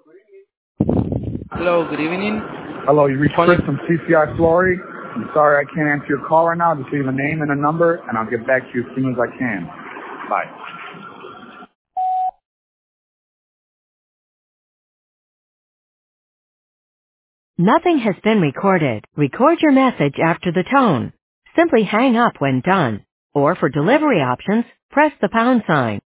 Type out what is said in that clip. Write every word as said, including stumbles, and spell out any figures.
Hello, good evening. Hello, you reached Calling- Chris from C C I Flooring. I'm sorry I can't answer your call right now. Just leave a name and a number, and I'll get back to you as soon as I can. Bye. Nothing has been recorded. Record your message after the tone. Simply hang up when done. Or for delivery options, press the pound sign.